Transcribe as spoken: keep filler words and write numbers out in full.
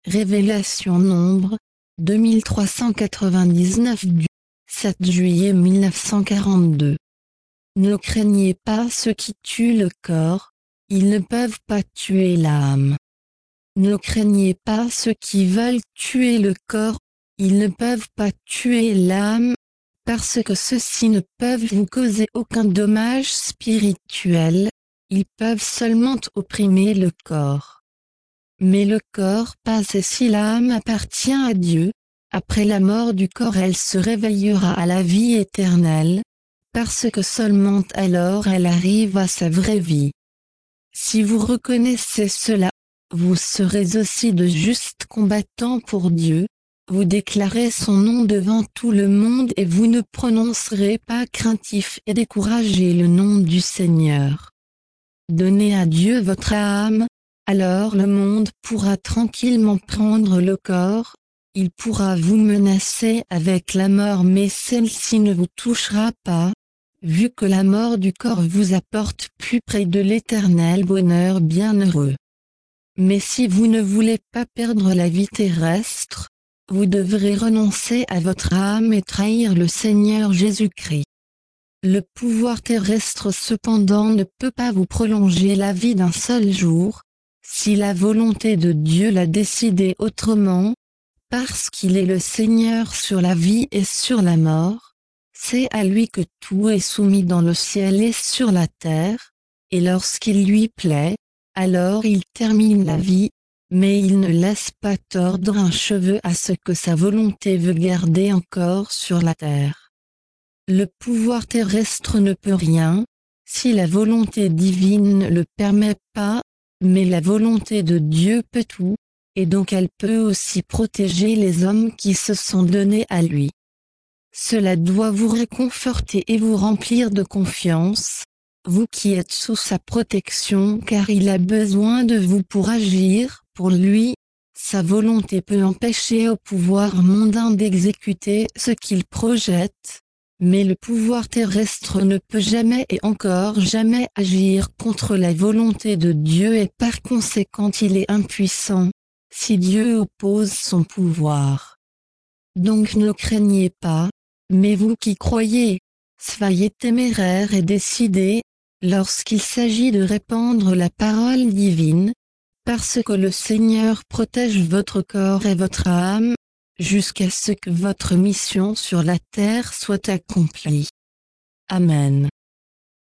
Révélation Nombre, deux mille trois cent quatre-vingt-dix-neuf du sept juillet mille neuf cent quarante-deux. Ne craignez pas ceux qui tuent le corps, ils ne peuvent pas tuer l'âme. Ne craignez pas ceux qui veulent tuer le corps, ils ne peuvent pas tuer l'âme, parce que ceux-ci ne peuvent vous causer aucun dommage spirituel, ils peuvent seulement opprimer le corps. Mais le corps passe et si l'âme appartient à Dieu, après la mort du corps elle se réveillera à la vie éternelle, parce que seulement alors elle arrive à sa vraie vie. Si vous reconnaissez cela, vous serez aussi de justes combattants pour Dieu, vous déclarez son nom devant tout le monde et vous ne prononcerez pas craintif et découragé le nom du Seigneur. Donnez à Dieu votre âme, alors le monde pourra tranquillement prendre le corps, il pourra vous menacer avec la mort mais celle-ci ne vous touchera pas, vu que la mort du corps vous apporte plus près de l'éternel bonheur bienheureux. Mais si vous ne voulez pas perdre la vie terrestre, vous devrez renoncer à votre âme et trahir le Seigneur Jésus-Christ. Le pouvoir terrestre cependant ne peut pas vous prolonger la vie d'un seul jour, si la volonté de Dieu l'a décidé autrement, parce qu'il est le Seigneur sur la vie et sur la mort, c'est à lui que tout est soumis dans le ciel et sur la terre, et lorsqu'il lui plaît, alors il termine la vie, mais il ne laisse pas tordre un cheveu à ce que sa volonté veut garder encore sur la terre. Le pouvoir terrestre ne peut rien, si la volonté divine ne le permet pas, mais la volonté de Dieu peut tout, et donc elle peut aussi protéger les hommes qui se sont donnés à lui. Cela doit vous réconforter et vous remplir de confiance, vous qui êtes sous sa protection car il a besoin de vous pour agir, pour lui, sa volonté peut empêcher au pouvoir mondain d'exécuter ce qu'il projette, mais le pouvoir terrestre ne peut jamais et encore jamais agir contre la volonté de Dieu et par conséquent il est impuissant, si Dieu oppose son pouvoir. Donc ne craignez pas, mais vous qui croyez, soyez téméraires et décidés, lorsqu'il s'agit de répandre la parole divine, parce que le Seigneur protège votre corps et votre âme, jusqu'à ce que votre mission sur la terre soit accomplie. Amen.